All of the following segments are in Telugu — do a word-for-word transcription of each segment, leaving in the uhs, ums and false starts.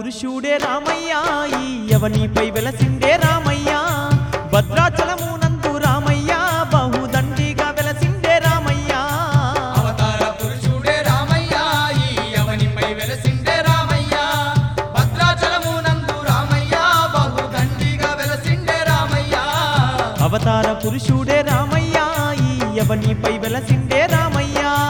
పురుషుడే రామయ్య ఈ యవనిపై వెలసిండే రామయ్య భద్రాచలము నందు రామయ్య బహుదండిగా వెలసిండే రామయ్య అవతార పురుషుడే రామయ్య ఈ యవనిపై వెలసిండే రామయ్య భద్రాచలము నందు రామయ్య బహుదండిగా వెలసిండే రామయ్య అవతార పురుషుడే రామయ్య ఈ యవనిపై వెలసిండే రామయ్య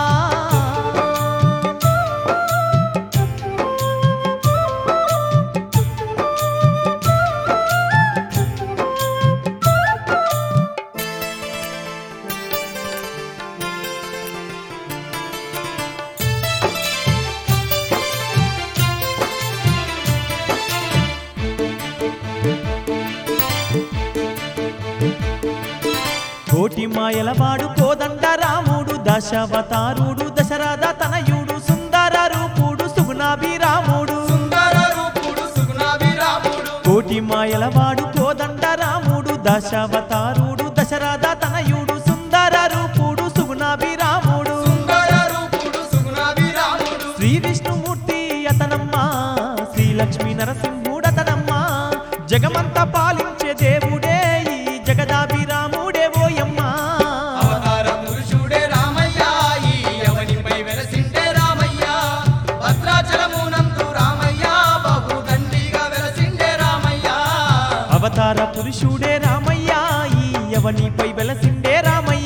కోటి మాయలవాడు కోదండ రాముడు దశావతారుడు దశరథ తనయుడు సుందర రూపుడు సుగుణాభిరాముడు సుందర రూపుడు సుగుణాభిరాముడు కోటి మాయలవాడు కోదండ రాముడు దశావతారుడు దశరథ తనయుడు సుందర రూపుడు సుగుణాభిరాముడు సుందర రూపుడు సుగుణాభిరాముడు శ్రీ విష్ణుమూర్తి అతనమ్మ శ్రీ లక్ష్మీ నరసింహుడతనమ్మ జగమంతా పాలించే దేవుడే ఈ జగదాభిరాముడే ఓయమ్మ అవతార పురుషుడే రామయ్య ఈ యవనిపై వెలసిండే రామయ్య భద్రాచలము నందు రామయ్య బహుదండిగా వెలసిండే రామయ్య అవతార పురుషుడే రామయ్య ఈ యవనిపై వెలసిండే రామయ్య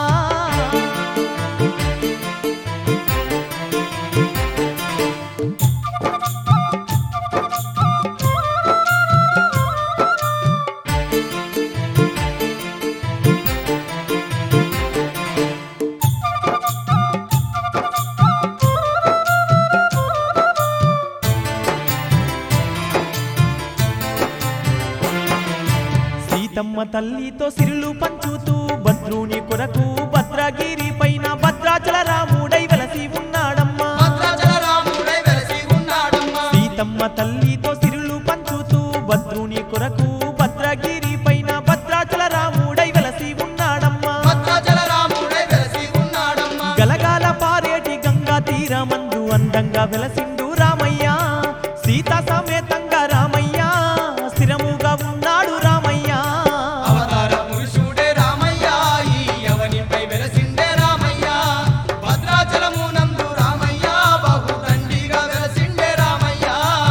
సీతమ్మ తల్లితో సిరులు పంచుతూ భద్రుని కొరకు భద్రగిరి పైన భద్రాచల రాముడై వెలసి ఉన్నాడమ్మా భద్రాచల రాముడై వెలసి ఉన్నాడమ్మా సీతమ్మ తల్లితో సిరులు పంచుతూ భద్రుని కొరకు భద్రగిరి పైన భద్రాచల రాముడై వెలసి ఉన్నాడమ్మా భద్రాచల రాముడై వెలసి ఉన్నాడమ్మా గలగాల పారేటి గంగా తీరమందు అందంగా వెలసిండు రామయ్య సీత సమేతంగా రామయ్య స్థిరముగా ఉన్నాడు రామయ్య అవతార పురుషుడే రామయ్య ఈ యవనిపై వెలసిండే రామయ్య భద్రాచలము నందు రామయ్య బహుదండిగా వెలసిండే రామయ్య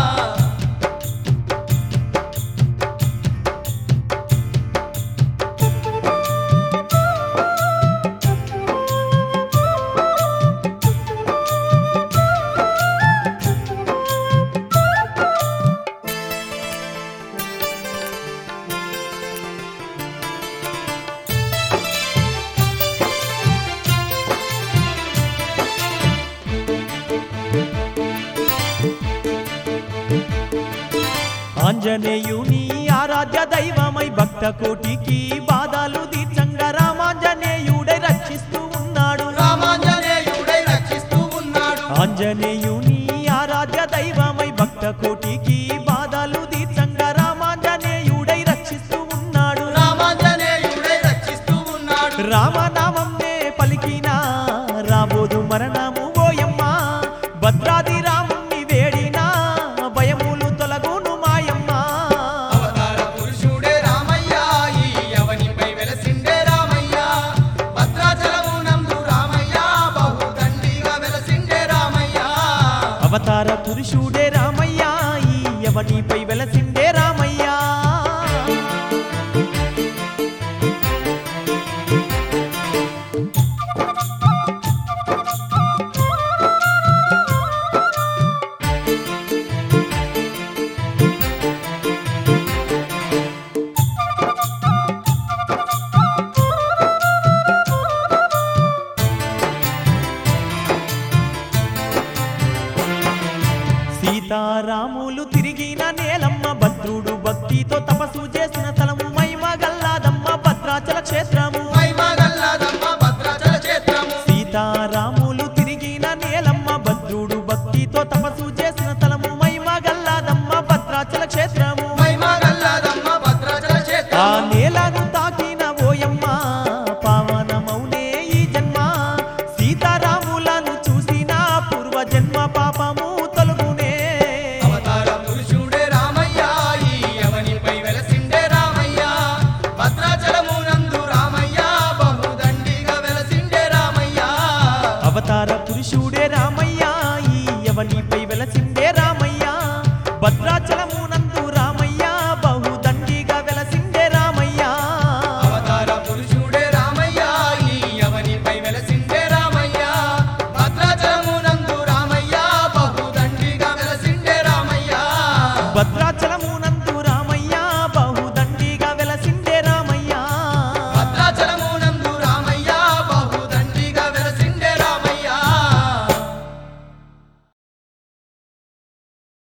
ఆంజనేయుని ఆరాధ్య దైవమై భక్త కోటికి బాధలు తీర్చంగా రామాంజనేయుడై రక్షిస్తూ ఉన్నాడు రామాంజనేయుడై రక్షిస్తూ ఉన్నాడు ఆంజనేయుని ఆరాధ్య దైవమై భక్త కోటికి బాధలు తీర్చంగా రామాంజనేయుడై రక్షిస్తూ ఉన్నాడు రామాంజనేయుడై రక్షిస్తూ ఉన్నాడు రామ